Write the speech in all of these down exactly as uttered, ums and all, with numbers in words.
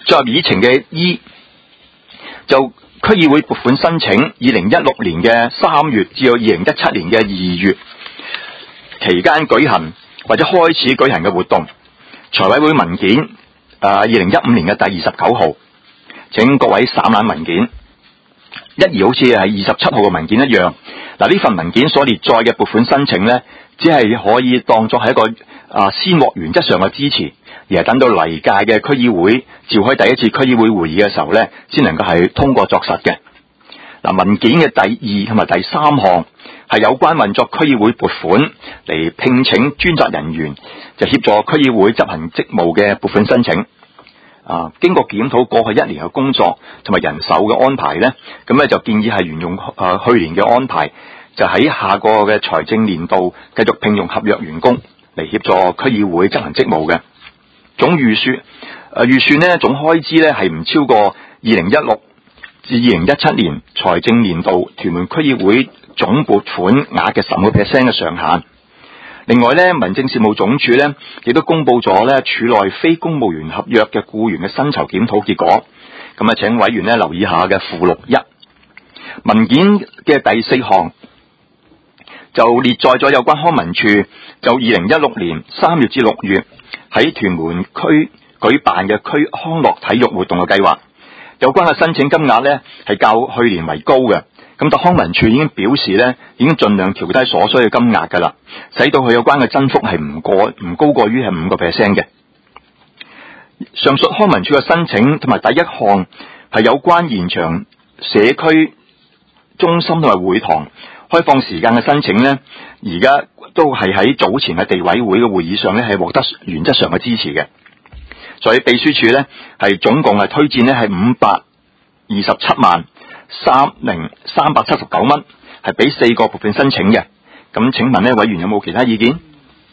進入議程嘅 E 就區議會撥款申請二零一六年嘅三月至到二零一七年嘅二月期間舉行或者開始舉行嘅活動，財委會文件二零一五年嘅第二十九號，請各位散覽文件，一如好似係二十七號嘅文件一樣。嗱，呢份文件所列載嘅撥款申請呢，只係可以當作係一個啊先獲原則上嘅支持，而係等到嚟屆嘅區議會召開第一次區議會會議嘅時候呢，先能夠係通過作實嘅。嗱，文件嘅第二同埋第三項係有關運作區議會撥款嚟聘請專責人員，就協助區議會執行職務嘅撥款申請。啊，經過檢討過去一年嘅工作同埋人手嘅安排呢，咁咧就建議係沿用啊去年嘅安排，就喺下個嘅財政年度繼續聘用合約員工嚟協助區議會執行職務嘅。總預算誒預算呢總開支呢係唔超過二零一六至二零一七年財政年度屯門區議會總撥款額嘅十個 percent 嘅上限。另外咧，民政事務總署咧亦都公布咗咧署內非公務員合約嘅僱員嘅薪酬檢討結果。咁啊，請委員咧留意下嘅附錄一文件嘅第四項就列載咗有關康文署就二零一六年三月至六月喺屯門區舉辦嘅區康樂體育活動嘅計劃。有關嘅申請金額咧係較去年為高嘅。咁但康文署已經表示咧，已經盡量調低所需嘅金額噶啦，使到佢有關嘅增幅係唔過唔高過於係五個 percent 嘅。上述康文署嘅申請同埋第一項係有關延長社區中心同埋會堂開放時間嘅申請咧，而家都係喺早前嘅地委會嘅會議上咧係獲得原則上嘅支持嘅。所以秘書處咧係總共係推薦咧係五百二十七萬三零三百七十九蚊，係俾四個撥款申請嘅。咁請問呢委員有冇其他意見？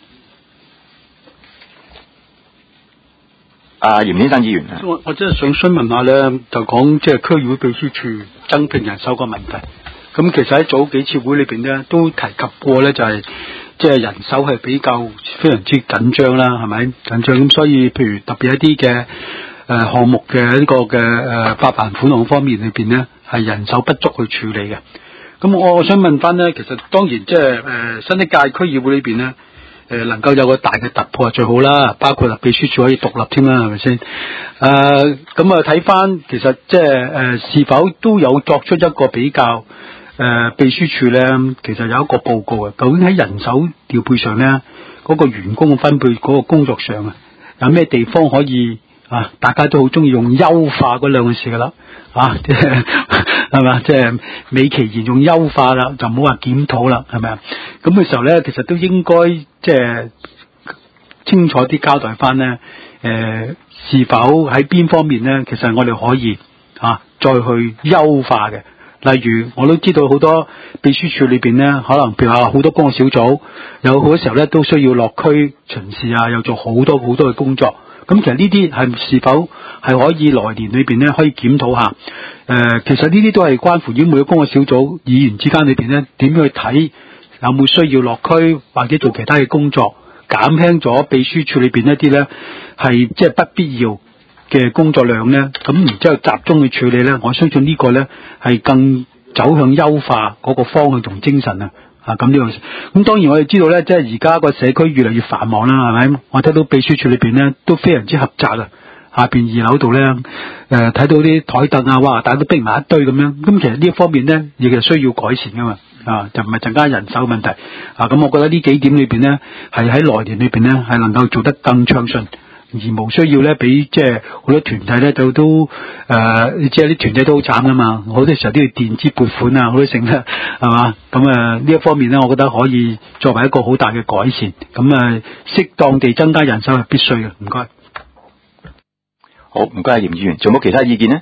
啊，嚴先生議員， 我我真係想詢問下咧，就講即係區議會秘書處增聘人手個問題。咁其實喺早幾次會裏邊咧都提及過咧，就係即係人手係比較非常之緊張啦，係咪緊張？咁所以譬如特別一啲嘅誒項目嘅呢個嘅誒發辦款項方面裏邊咧，係人手不足去處理嘅。咁我我想問翻咧，其實當然即係誒新一屆區議會裏邊咧，誒、呃、能夠有個大嘅突破係最好啦，包括啦秘書處可以獨立添啦，係咪先？誒咁啊睇翻其實即係誒是否都有作出一個比較？誒、呃，秘書處咧，其實有一個報告啊，究竟喺人手調配上咧，嗰、那個員工嘅分配嗰個工作上啊，有咩地方可以啊？大家都好中意用優化嗰兩個字噶啦，啊，即係係咪？即係美其言用優化啦，就唔好話檢討啦，係咪啊？咁嘅時候咧，其實都應該即係清楚啲交代翻咧，誒、呃，是否喺邊方面咧，其實我哋可以啊，再去優化嘅。例如，我都知道好多秘書處裏邊咧，可能譬如話好多工作小組，有好多時候咧都需要落區巡視啊，又做好多好多嘅工作。咁其實呢啲係是否係可以來年裏邊咧可以檢討下？誒、呃，其實呢啲都係關乎於每個工作小組議員之間裏邊咧點樣去睇有冇需要落區或者做其他嘅工作，減輕咗秘書處裏邊一啲咧係即係不必要嘅工作量咧，咁然之後集中去處理咧，我相信呢個咧係更走向優化嗰個方向同精神啊！啊咁呢樣，咁當然我哋知道咧，即係而家個社區越嚟越繁忙啦，係咪？我睇到秘書處裏邊咧都非常之狹窄啊，下邊二樓度咧，誒、呃、睇到啲台凳啊，哇，大家都逼埋一堆咁樣，咁其實呢一方面咧亦係需要改善噶嘛，啊就唔係增加人手問題啊，咁我覺得呢幾點裏邊咧係喺來年裏邊咧係能夠做得更暢順。而無需要咧，俾即係好多團體咧，就都誒，即係啲團體都好慘噶嘛。好多時候都要墊資撥款啊，好多成啦，係嘛？咁啊呢一方面咧，我覺得可以作為一個好大嘅改善。咁啊，適當地增加人手係必須嘅。唔該。 好，唔該，嚴議員，仲有冇其他意見呢？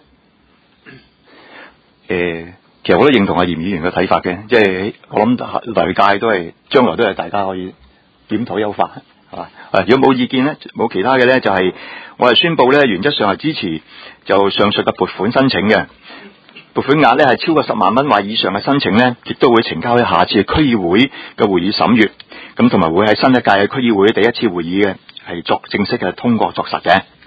誒、呃，其實我都認同阿嚴議員嘅睇法嘅，即係我諗來屆都係將來都係大家可以檢討優化。啊！如果冇意見咧，冇其他嘅咧，就係、是、我係宣布咧，原則上係支持就上述嘅撥款申請嘅撥款額咧係超過十萬蚊或以上嘅申請咧，亦都會呈交喺下次嘅區議會嘅會議審閱，咁同埋會喺新一屆嘅區議會第一次會議嘅係作正式嘅通過作實嘅。